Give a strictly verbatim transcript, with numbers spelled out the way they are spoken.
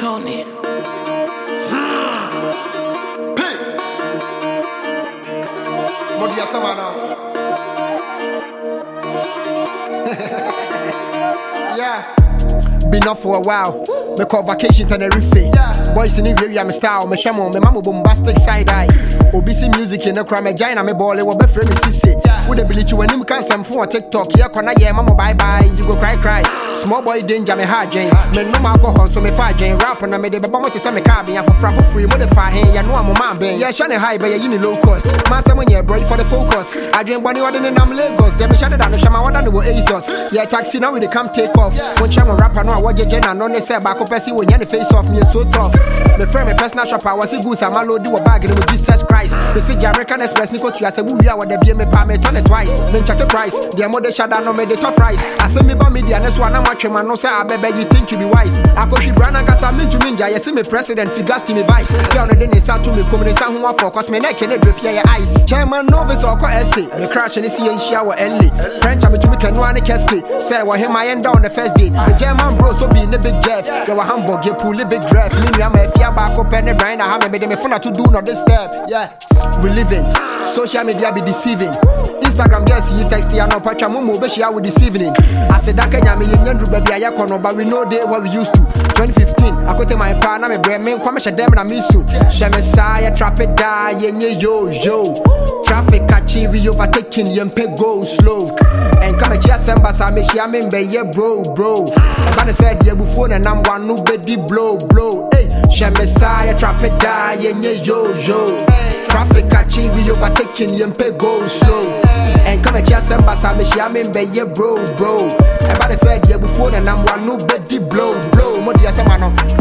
Tony. Modia Samana. Yeah. Been off for a while. Me call vacation Tenerife. Yeah. Boys in the area, me style, me shamo, me mama bombastic side eye. O B C music in the crime, me giant, me ball, it will be free, me sissy. With the ability when him can some for TikTok, yeah, corner, yeah, mama bye bye, you go cry cry. Small boy danger, me hard jane. Me no alcohol, so me fire jane. Rap and I made the bomb to send me car, me for free, for free, modify, hey, ya know I'm a man, ben. Yeah, shine high, but you need low cost. Master when you're broad for the focus. I drink money order in I'm Lagos. Then me shut it down, the shama, what I know, ASOS. Yeah, taxi now, we come take off. When I'm a rapper, no, I watch your gen, and no, they say back up, see when you're the face off me, so tough. Me friend, me personal shopper, I was a goose, I'm a load, do a bag, and with Jesus Christ. Me see American Express, Nico, I say, who you are, the B M pay me turn it twice. Then check the price, the mother shut down, no, made the tough rice. I say me by media, that's why I'm watching, man, no, say, I bet you think you be wise. I go she brand and gas, I'm into ninja, you see me president, figures to me vice. Girl, they didn't start to me, come in the sound, for cause me neck and it drip, yeah, ice. Chairman novice or co essay, the crash and the sea and shower early. French, I'm to me, can one casket. Say, well, him, I end down the first day. The German bro, so be in the big Jeff. You a Hamburg, you pull the big draft. Me, I'm a fear back up and the brain. I haven't made me fun to do not this step. Yeah, we living. Social media be deceiving. Instagram, yes, you text you no patch mumu, but she out this evening. I said, I can't me and baby, I kono, but we know they what we used to. twenty fifteen, I got my partner, my brain, me, come, them, and I miss you. The Messiah, trap it, die, yo, yo. Traffic catching, we overtaking, you pay go slow. And come at your sembas, I make sure me, yeah, bro, bro. But I said, yeah, before, and I'm one, nobody blow, blow. Hey, the Messiah, trap it, die, yo, yo. Traffic catching, we overtaking, you pay go slow. And come at your sembas, I make sure me, yeah, bro, bro. And but I said, yeah, before, and I'm one, nobody blow, blow. Modia Samana.